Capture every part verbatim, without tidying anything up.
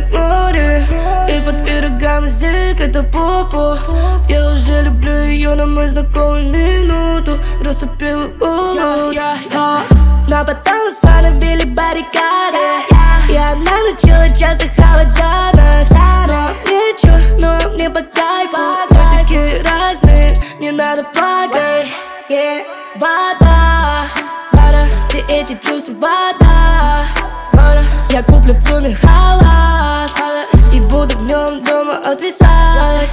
как море, и под берегами язык это попу. Я уже люблю ее на мой знакомый минуту. Растопила улут. Но потом установили баррикады, и она начала часто хавать Xanax. Но мне чё, но мне по кайфу. Мы такие разные, не надо плакать. Yeah. Вода, вода, все эти чувства вода, вода. Я куплю в ЦУМе халат и буду в нем дома отвисать.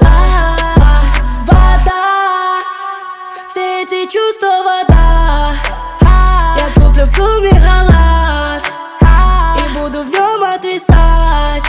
Вода, все эти чувства вода. Я куплю в ЦУМе халат и буду в нем отвисать.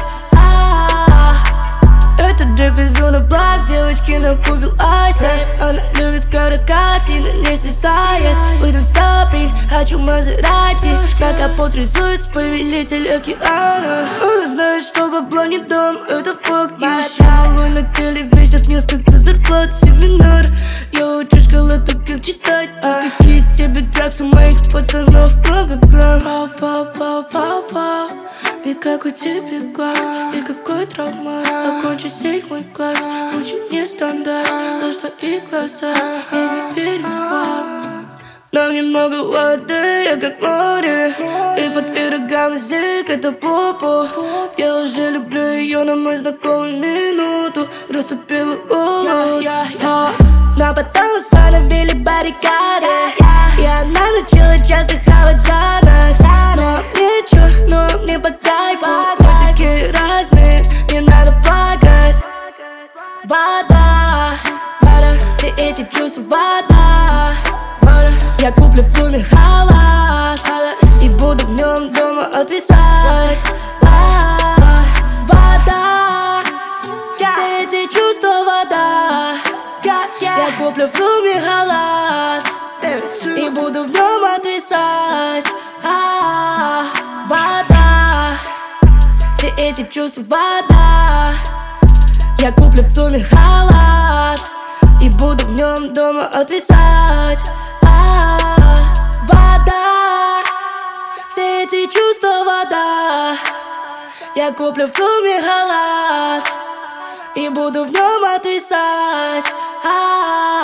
Это джип везу на благ, девочки накупил айса. Она любит, когда картина не свисает. We don't stop it, хочу Мазерати. На капот рисуется повелитель океана. Она знает, что бабло не дом, это факт. Еще малой на теле весят несколько зарплат. Семинар, я учу школоту, как читать. А какие тебе дракс, у моих пацанов много грамм. Пау-пау-пау-пау-пау. И какой тебе глаз, и какой травма. Окончи седьмой класс, очень не стандарт. Но что и глаза, я не верю вам. Нам немного воды, я как море, и под берегами язык это попу. Я уже люблю ее на мой знакомый минуту. Растопила улут. Но потом установили баррикады, и она начала часто хавать Xanax. Но мне чё, но мне по кайфу. Мы такие разные, не надо плакать. Вода, вода, все эти чувства вода, вода. Я куплю в ЦУМе халат и буду в нем дома отвисать. Вода, все эти чувства вода. Я куплю в ЦУМе халат и буду в нем отвисать. Вода, все эти чувства вода. Я куплю в ЦУМе халат и буду в нем дома отвисать. Вода, все эти чувства вода. Я куплю в ЦУМе халат и буду в нем отвисать.